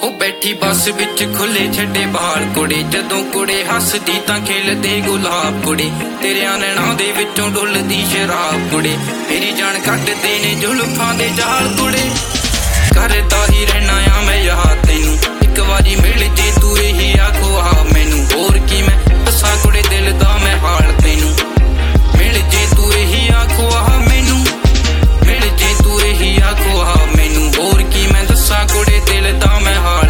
बैठी बस विच खुले छड्डे बाल कुड़े जदों कुड़े हसदी तां खिलदे गुलाब कुड़े तेरे नैणां दे विचों डुलदी शराब कुड़े मेरी जान कड्डदे ने जुल्फां दे जाल कुड़े करदा ही रहना आ मैं याद तैनूं इक वारी मिल जे तू यही आखो आ मैनूं होर की मैं दस्सां कुड़े दिल दा मैं हाल तैनूं मिल जे तू यही आखो आ मैनूं मिल जे तू यही आखो आ मैनूं होर की मैं दस्सां कुड़े दिल दा मैं हाल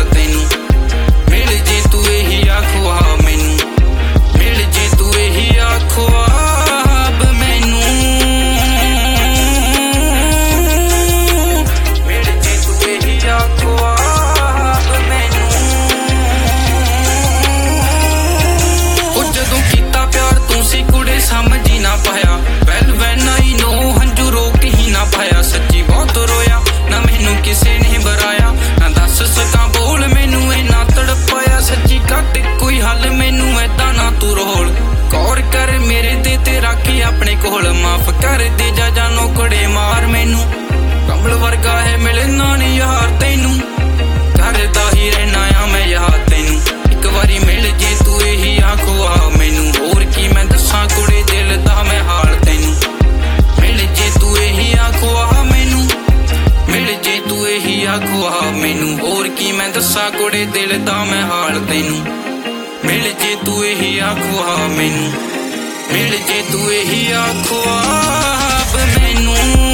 अपने कोल माफ कर दे जा जानो कड़े मार मैनू कमल वर्गा है मिलना नहीं यार तैनू करदा ही रहना आ मैं यार तैनू एक बारी मिल जे तू यही आखो आ मैनू होर की मैं दस्सां कुड़े दिल दा मैं हाल तैनू मिल जे तू यही आखो आ मैनू मिल जे तू यही आखो आ मैनू होर की मैं दस्सां कुड़े दिल दा मैं हाल तैनू मिल जे तू यही आखो आ मैनू मिल जे तू यही आखो आप मैनू।